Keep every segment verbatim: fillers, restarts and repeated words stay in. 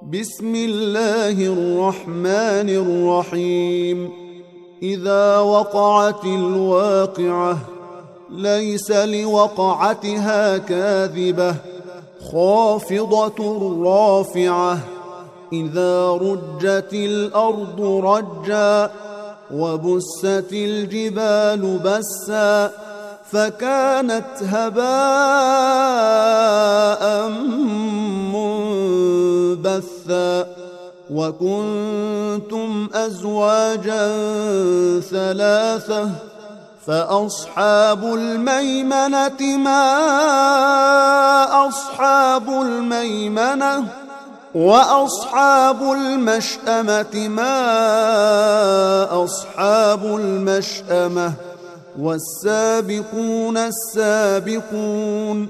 بسم الله الرحمن الرحيم. إذا وقعت الواقعة ليس لوقعتها كاذبة خافضة رافعة. إذا رجت الأرض رجا وبست الجبال بسا فكانت هباء منبثا وكنتم أزواجا ثلاثة فأصحاب الميمنة ما أصحاب الميمنة وأصحاب المشأمة ما أصحاب المشأمة والسابقون السابقون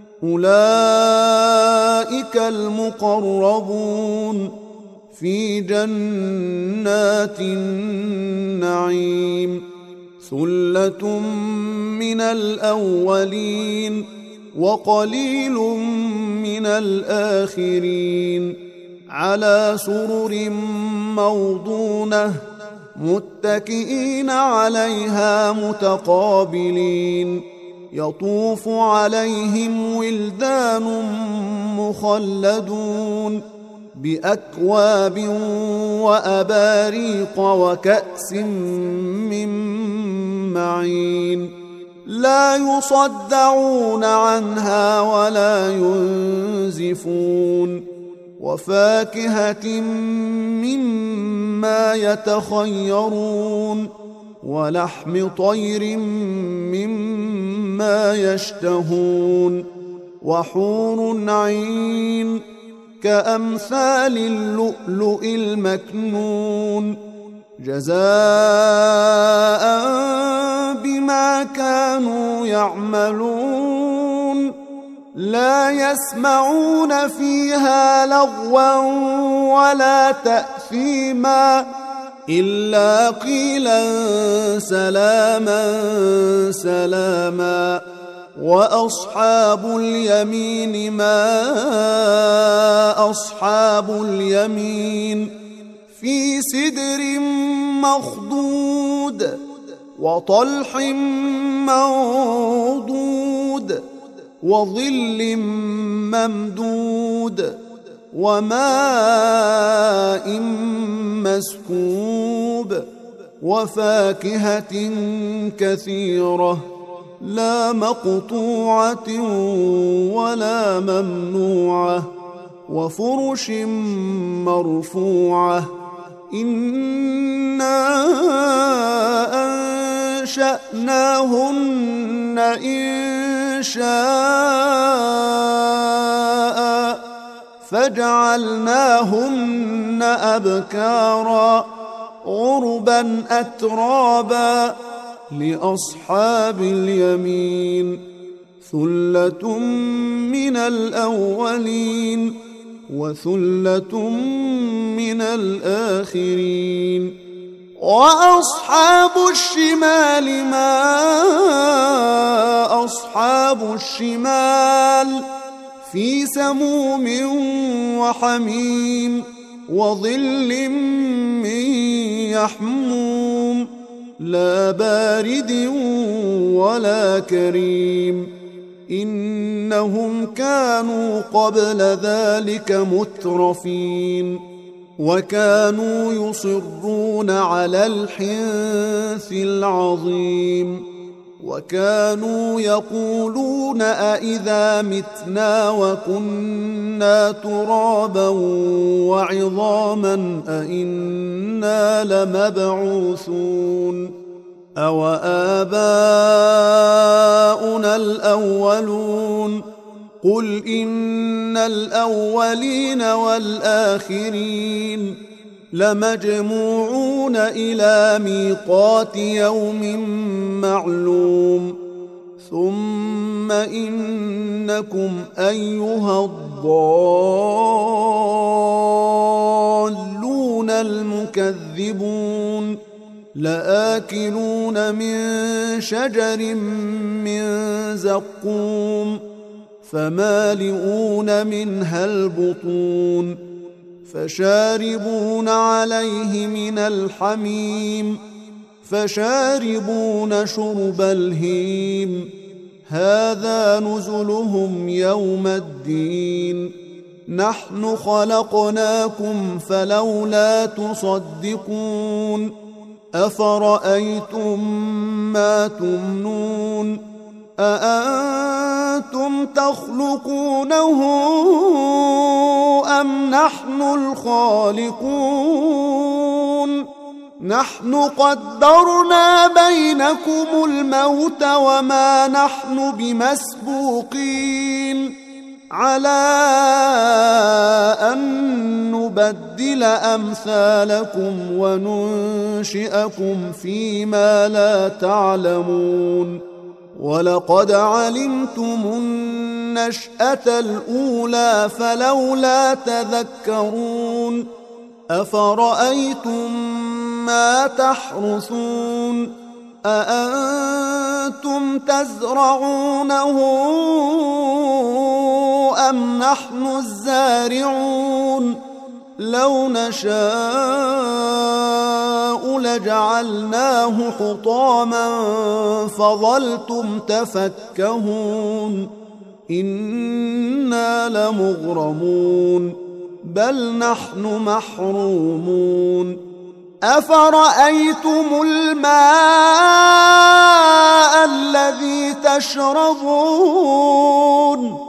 أولئك المقربون في جنات النعيم. ثلة من الأولين وقليل من الآخرين على سرر موضونة متكئين عليها متقابلين يطوف عليهم ولدان مخلدون بأكواب وأباريق وكأس من معين لا يصدعون عنها ولا ينزفون وفاكهة مما يتخيرون ولحم طير مما يشتهون وحور عين كأمثال اللؤلؤ المكنون جزاء بما كانوا يعملون لا يسمعون فيها لغوا ولا تأثيما إلا قيلا سلاما سلاما. وأصحاب اليمين ما أصحاب اليمين في سدر مخضود وطلح منضود وظل ممدود وماء مسكوب وفاكهة كثيرة لا مقطوعة ولا ممنوعة وفرش مرفوعة إنا أنشأناهن إن شاء فجعلناهن أبكارا عربا أترابا لأصحاب اليمين ثلة من الأولين وثلة من الآخرين. وأصحاب الشمال ما أصحاب الشمال في سموم وحميم وظل من يحموم لا بارد ولا كريم إنهم كانوا قبل ذلك مترفين وكانوا يصرون على الحنث العظيم وكانوا يقولون أئذا متنا وكنا ترابا وعظاما أئنا لمبعوثون أو آباؤنا الأولون قل إن الأولين والآخرين لمجموعون إلى ميقات يوم معلوم ثم إنكم أيها الضالون المكذبون لآكلون من شجر من زقوم فمالئون منها البطون فشاربون عليه من الحميم فشاربون شرب الهيم هذا نزلهم يوم الدين نحن خلقناكم فلولا تصدقون أفرأيتم ما تمنون أأنتم تخلقونه أم نحن الخالقون نحن قدرنا بينكم الموت وما نحن بمسبوقين على أن نبدل أمثالكم وننشئكم فيما لا تعلمون ولقد علمتم النشأة الأولى فلولا تذكرون أفرأيتم ما تحرثون أأنتم تزرعونه أم نحن الزارعون لو نشاء لجعلناه حطاما فظلتم تفكهون إنا لمغرمون بل نحن محرومون أفرأيتم الماء الذي تشربون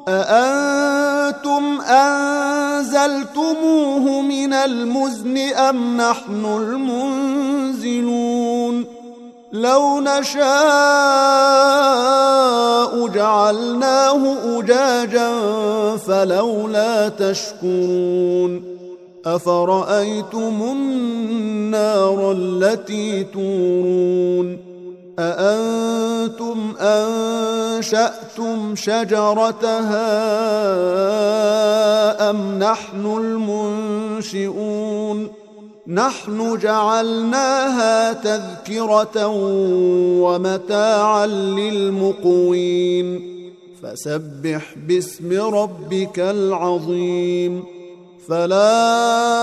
أأنتم أنزلتموه من المزن أم نحن المنزلون لو نشاء جعلناه أجاجا فلولا تشكرون أفرأيتم النار التي تورون أأنتم أنشأتم شجرتها أم نحن المنشئون نحن جعلناها تذكرة ومتاعا للمقوين فسبح باسم ربك العظيم فلا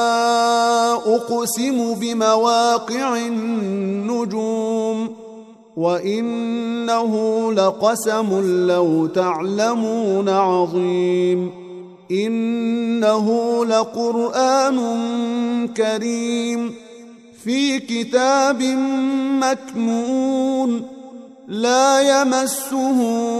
أقسم بمواقع النجوم وإنه لقسم لو تعلمون عظيم إنه لقرآن كريم في كتاب مكنون لا يمسه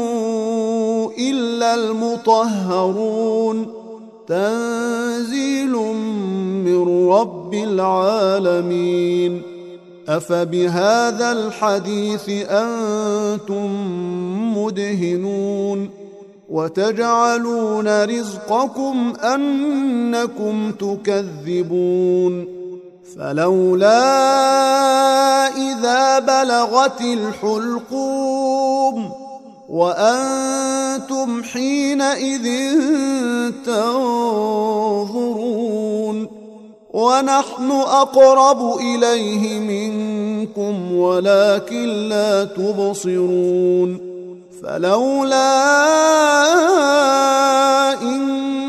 إلا المطهرون تنزيل من رب العالمين أفبهذا الحديث أنتم مدهنون وتجعلون رزقكم أنكم تكذبون فلولا إذا بلغت الحلقوم وأنتم حينئذ تنظرون ونحن أقرب إليه منكم ولكن لا تبصرون فلولا إن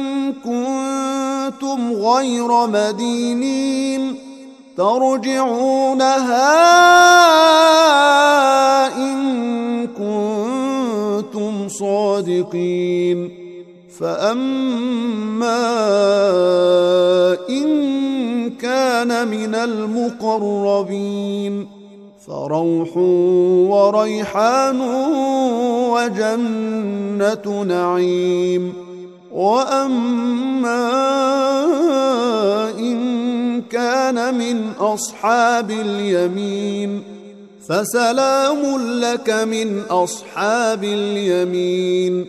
كنتم غير مدينين ترجعونها إن كنتم صادقين فأما إن كان من المقربين فروح وريحان وجنة نعيم وأما إن كان من أصحاب اليمين فسلام لك من أصحاب اليمين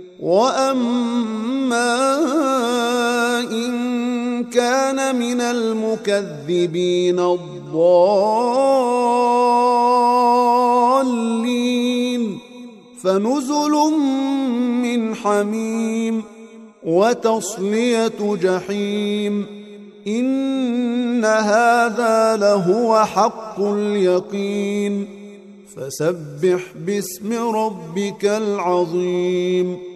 وأما إن كان من المكذبين الضالين فنزل من حميم وتصلية جحيم إن هذا لهو حق اليقين فسبح باسم ربك العظيم